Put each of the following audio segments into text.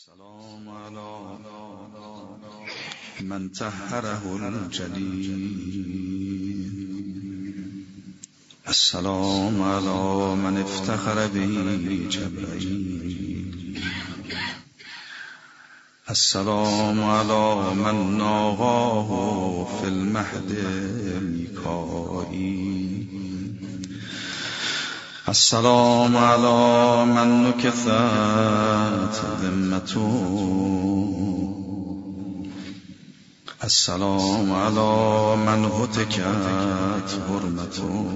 السلام على من طهره الجليل. السلام على من افتخر به جبريل. السلام على من ناغاه في المهد میکائیل. السلام على من نكثت ذمته. السلام على من هتكت حرمته.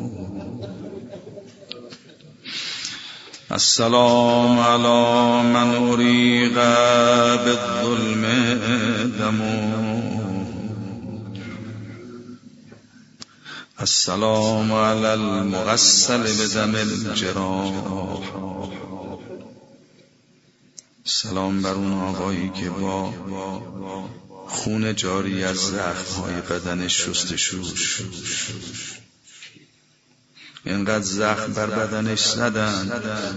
السلام على من أريق بالظلم دمه. السلام على المغسل بدم الجراح. سلام بر اون آقایی که با خون جاری از زخم‌های بدنش شستشو اینقدر زخم بر بدنش زدن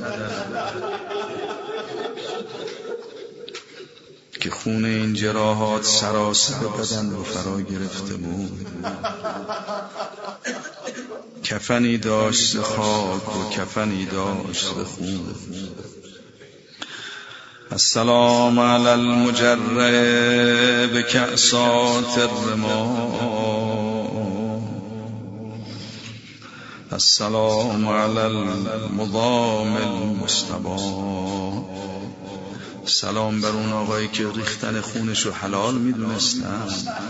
که خون این جراحات سراسر بدن رو فرا گرفته بود. کفنی داشت خاک و کفنی داشت خون. السلام علی المجرع بکأسات الرماء. السلام علی المضام المستبان. سلام بر اون آقایی که ریختن خونشو حلال میدونستن،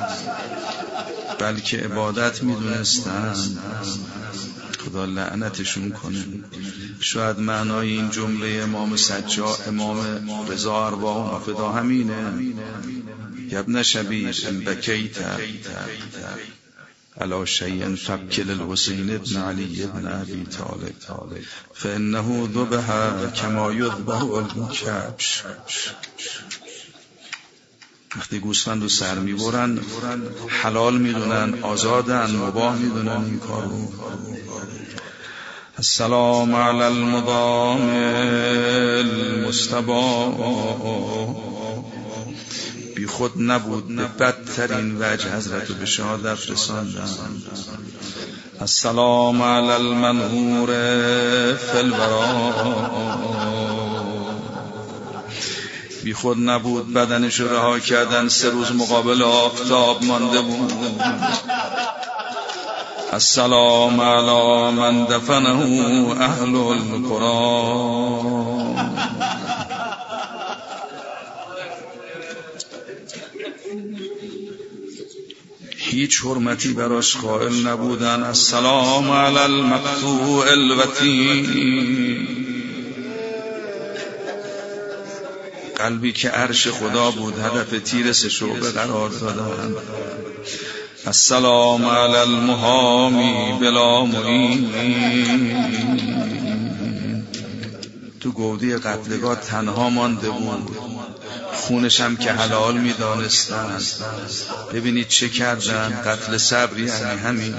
بلکه عبادت میدونستن. خدا لعنتشون کنه. شاید معنای این جمله امام سجاد، امام رضا ارواح فدا همینه. ابن شبیر ان بکیت علی شیء فابکی للحسین ابن علی ابن ابی طالب فانه ذبح کما یذبح الکبش. وقتی گوسفند رو سر میبرن حلال میدونن، آزادن، مباح میدونن این کارو. السلام علی المضام المستبان. بی خود نبود، به بدترین وجه حضرت رو به شهادت رساندن. السلام علی المنهور فی الورا. بی خود نبود، بدنش رو رها کردن، 3 روز مقابل آفتاب مانده بود. السلام علی من دفنه اهل القرآن. هیچ حرمتی براش قائل نبودن. السلام علی المقطوع الوتین. قلبی که عرش خدا بود هدف تیر 3 شعبه قرار دادن. السلام علی المحامی بلا معین. تو گودی قتلگاه تنها مانده بود، خونش هم که حلال میدانستن. ببینید چه کردن. قتل صبری یعنی همین.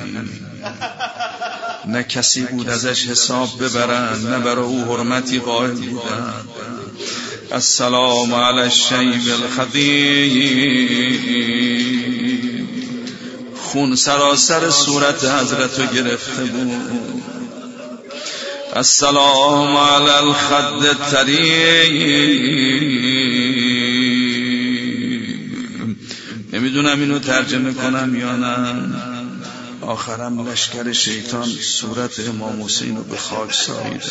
نه کسی بود ازش حساب ببرن، نه برای او حرمتی قائل بودن. السلام علی الشیب الخدیب. خون سراسر صورت حضرت رو گرفته بود. السلام علی الخد الطریب. نمیدونم اینو ترجمه کنم یا نه. آخرم لشکر شیطان صورت امام حسین رو به خاک ساییده.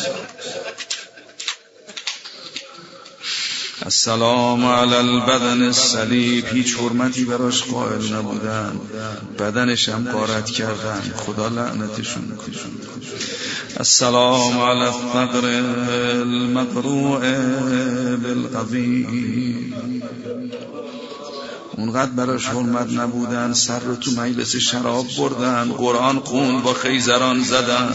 السلام علی البدن الصلیب. هیچ حرمتی براش قائل نبودن، بدنش هم غارت کردن. خدا لعنتشون کنه. السلام علی الثغر المقروع بالقضیب. اونقدر براش حرمت نبودن، سر رو تو مجلس شراب بردن، قرآن خوند، با خیزران زدن.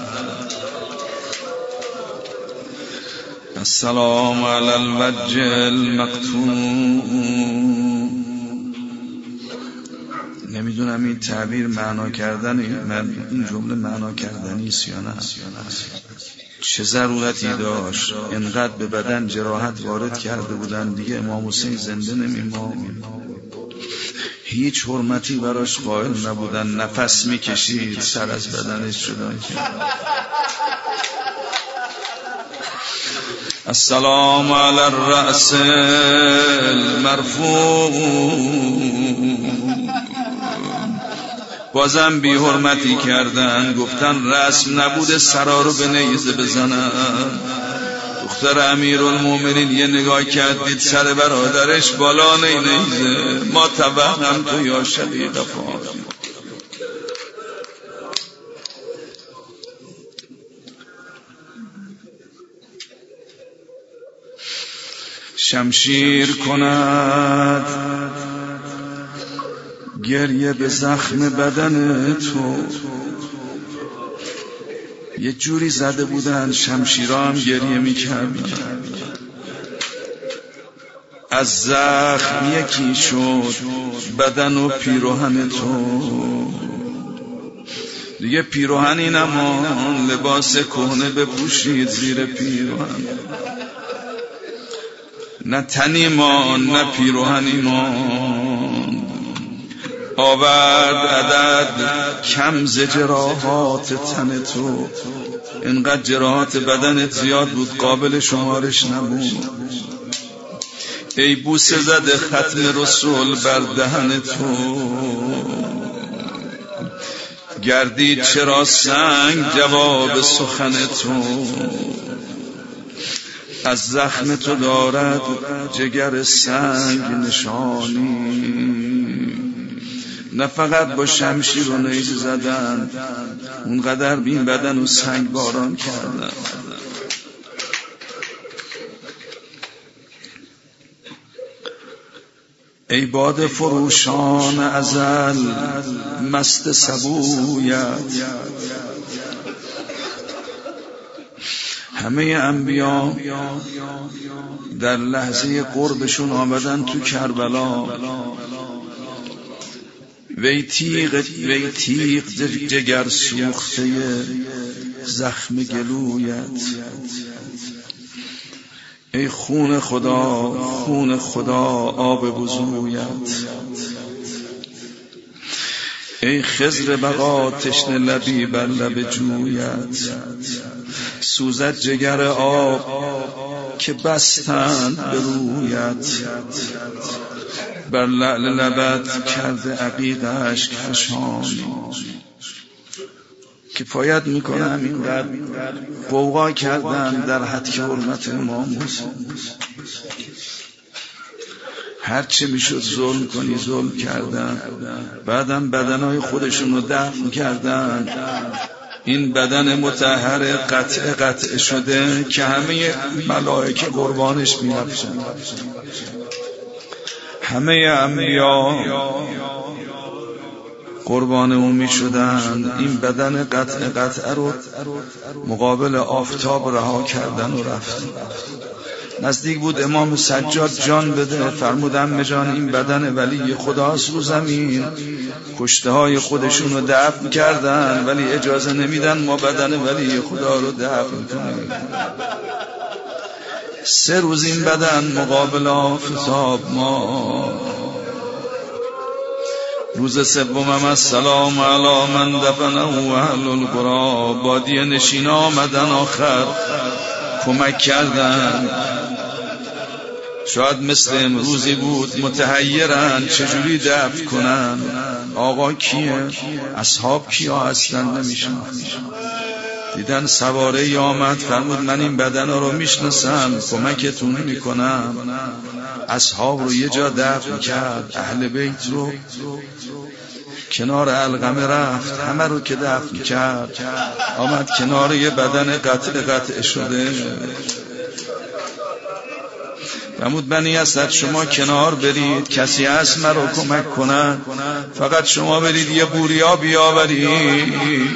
السلام علی الوجه المقطوع. نمیدونم این تعبیر معنا کردن، این جمله معنا کردنی است یا نه. چه ضرورتی داشت؟ انقدر به بدن جراحت وارد کرده بودن، دیگه امام حسین زنده نمی‌ماند. هیچ حرمتی براش قائل نبودن. نفس میکشید سر از بدنش جدا کرد. السلام علی الرأس المرفوع. بازم بی حرمتی کردن، گفتن رسم نبوده سرا رو به نیزه بزنن. دختر امیرالمومنین یه نگاه کرد، دید سر برادرش بالا نیزه. ما توهم تو یا شقیق فاطمه. شمشیر کند گریه به زخم بدن تو. یه جوری زده بودن شمشیرها هم گریه میکردن. از زخم یکی شد بدن و پیراهن تو. دیگه پیراهنی نمان، لباس کهنه بپوشید زیر پیراهن. نه تنی مان نه پیراهنی مان. آورد عدد کم ز جراحات تن تو. اینقدر جراحات بدنت زیاد بود قابل شمارش نبود. ای بوسه زده ختم رسول بر دهن تو. گردید چرا سنگ جواب سخن تو. از زخم تو دارد جگر سنگ نشانی. نه فقط با شمشیر و نیزه زدن، اونقدر بین بدن و سنگ باران کردن. ای باد فروشان ازل مست سبویت. همه انبیا در لحظه قربشون آمدن تو کربلا. وی تیغ جگر سوخته زخم گلویت. ای خون خدا آب وضویت. ای خضر بقا تشنه لبی بر لب جویت. سوزد جگر آب که بستند به رویت. بر لعل لبت کرده عقیق اشک فشانی. کفایت میکنم اینقدر غوغا کردن در حد که حرمت امام حسین. هرچی میشد ظلم کنی ظلم کردن. بعدم بدنهای خودشون رو دفن کردن. این بدن مطهر قطع شده که همه ملائکه قربانش میرفتن. همه انبیا قربان اون می شدن. این بدن قطع رو مقابل آفتاب رها کردن و رفتن. نزدیک بود امام سجاد جان بده، فرمودن جان این بدن ولی خداست رو زمین. کشته های خودشون رو دفن کردن ولی اجازه نمیدن ما بدن ولی خدا رو دفن کنیم. 3 روز این بدن مقابل آفتاب ما. روز سوم السلام علی من دفنه و اهل القرى. بادیه نشین آمدن آخر کمک کردن. شاید مثل امروزی بود متحیرن چجوری دفن کنن. آقا کیه؟ اصحاب کیا هستن نمیشن. دیدن سواره ای آمد، فرمود من این بدن رو میشناسم کمکتون میکنم. اصحاب رو یه جا دفن کرد. اهل بیت رو کنار علقمه رفت. همه رو که دفن کرد آمد کنار یه بدن قطع شده. فرمود بنی اسد شما کنار برید، کسی هست من رو کمک کنن؟ فقط شما برید یه بوریا بیاورید.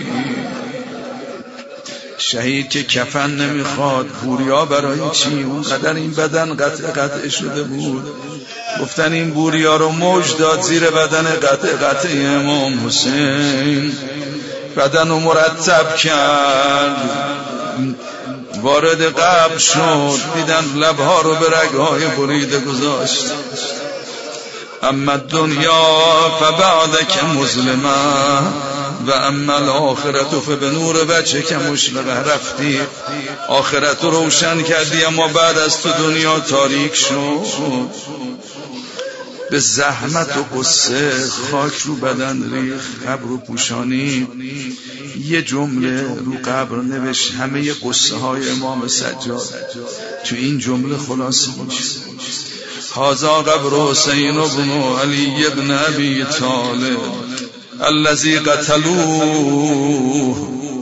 شهید که کفن نمیخواد، بوریا برای چی؟ اونقدر این بدن قطع شده بود. گفتن این بوریا رو موج داد زیر بدن قطع امام حسین. بدن رو مرتب کرد. وارد قبر شد، دیدن لبها رو به رگهای بریده گذاشت. اما دنیا فبعدک مظلمه و اما الاخرت فبنور وجهک مشرقه. رفتی آخرت رو روشن کردی اما بعد از تو دنیا تاریک شد. به زحمت و قصه خاک رو بدن ریخ، قبر رو پوشانی. یه جمله رو قبر نوشت همه قصه های امام سجاد تو این جمله خلاصه میشه: هذا قبر حسین بن علی بن ابی طالب الذی قتلوه.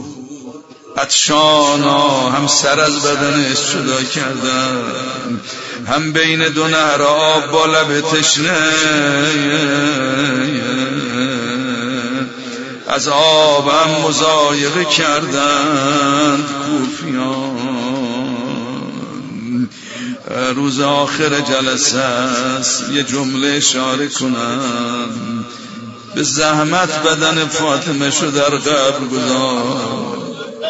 عطشانا، هم سر از بدنش جدا کردن، هم بین دو نهر آب با لب تشنه از آب هم مضایقه کردند کوفیان. روز آخر جلسه است یه جمله اشاره کنم: به زحمت بدن فاطمه شو در قبر گذاشت،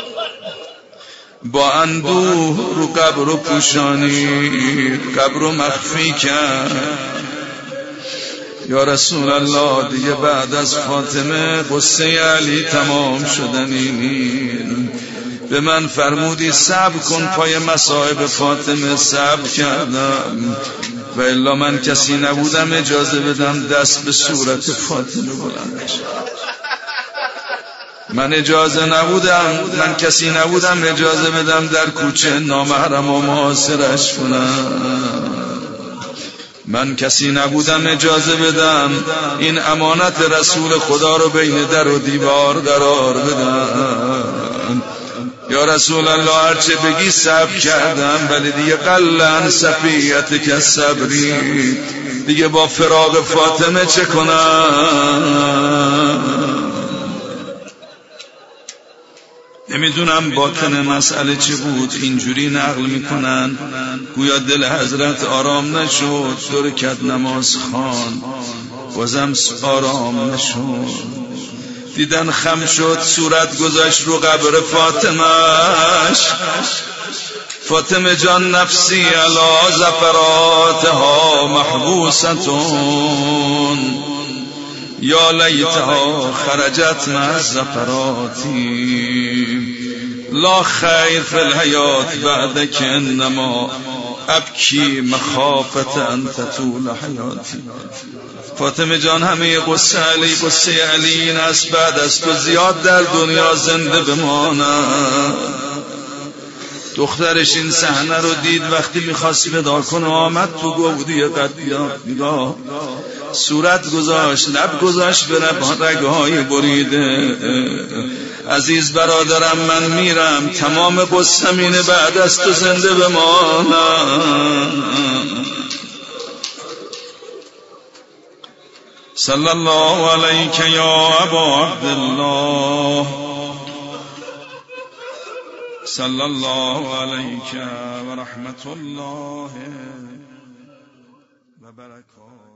با اندوه رو قبر رو پوشانی، قبر رو مخفی کرد. یا رسول الله دیگه بعد از فاطمه قصه علی تمام شدنی. به من فرمودی صبر کن، پای مصائب فاطمه صبر کردم و الا من کسی نبودم اجازه بدم دست به صورت فاطمه بلند شد. من کسی نبودم اجازه بدم در کوچه نامحرم و محاصرش کنم. من کسی نبودم اجازه بدم این امانت رسول خدا رو بین در و دیوار قرار بدم. یا رسول الله هرچه بگی صبر کردم، ولی دیگه قلن صفیت که صبری، دیگه با فراق فاطمه چه کنم؟ نمیدونم باطن مسئله چه بود، اینجوری نقل میکنن گویا دل حضرت آرام نشد، 2 رکعت نماز خوان بازم آرام نشد. دیدن خم شد، صورت گذاشت رو قبر فاطمهش. فاطمه جان نفسی علی زفراتها محبوستون یا لیتها خرجت مع زفراتی لا خیر فی الحیات بعدک انما ابکی مخافت ان تطول حیاتی. فاطمه جان همه قصه علی این است بعد از تو زیاد در دنیا زنده بمانم. دخترش این صحنه رو دید، وقتی میخواست ودا کنه آمد تو گودی قدیات نگاه، صورت گذاشت، لب گذاشت به رگهای بریده. عزیز برادرم من میرم، تمام قصم اینه بعد از تو زنده بمانم. صلی الله علیک یا ابا عبدالله، صلی الله علیک و رحمت الله و برکاته.